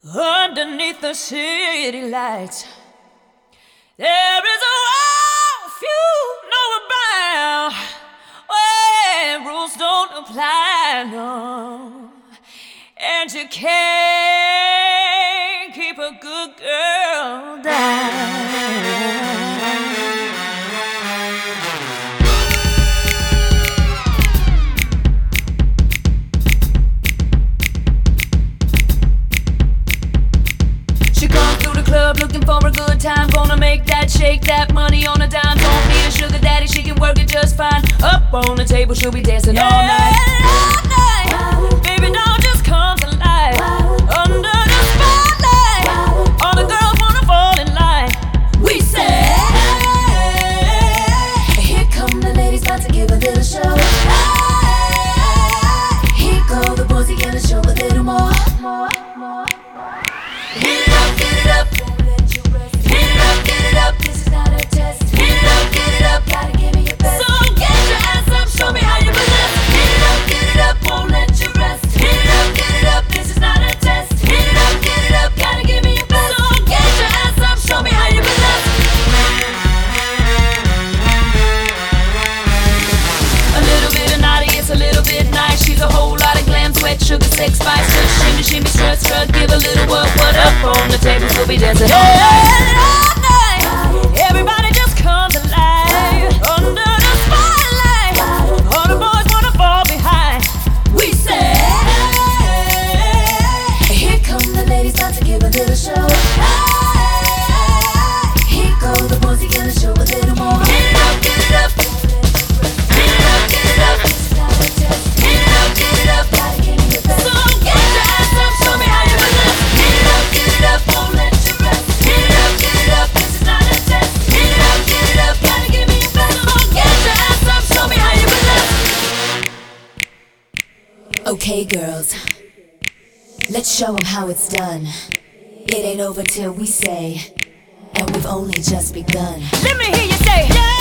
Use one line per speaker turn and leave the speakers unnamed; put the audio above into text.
Underneath the city lights, there is a world few know about, where rules don't apply, no. And you can't keep a good girl down. She comes through the club looking for a good time. Gonna make that, shake that money on a dime. Don't need a sugar daddy, she can work it just fine. Up on the table, she'll be dancing all night. All night. Baby, don't just come to life. Under the spotlight, all the girls wanna fall in line. We say, here come the ladies, about to give a little show. Here go the boys, they gonna show a little more. Hit it up, won't let you rest. Hit it up, this is not a test. Hit it up, gotta give me your best. So get your ass up, show me how you finesse. Hit it up, won't let you rest. Hit it up, this is not a test. Hit it up, gotta give me your best. So get your ass up, show me how you finesse. A little bit of naughty, it's a little bit nice. She's a whole lot of glam, sweat, sugar, sex, spice. Just shimmy, shimmy, strut, strut, give a little what up on the table, we'll be dancing all night. Everybody just come to life. Under the spotlight, all the boys wanna fall behind. We say, here come the ladies, about to give a little show. Here go the boys, they gonna show a little more. Get it up, get it up. Get it up, get it up. This is not a test. Get it up, gotta give me your best. So get your ass up, show me how you finesse. Get it up, won't let you rest. Get it up, this is not a test. Get it up, gotta give me your best. So get your ass up, show me how you finesse. Okay, girls, let's show 'em how it's done. It ain't over till we say, and we've only just begun. Let me hear you say, yeah.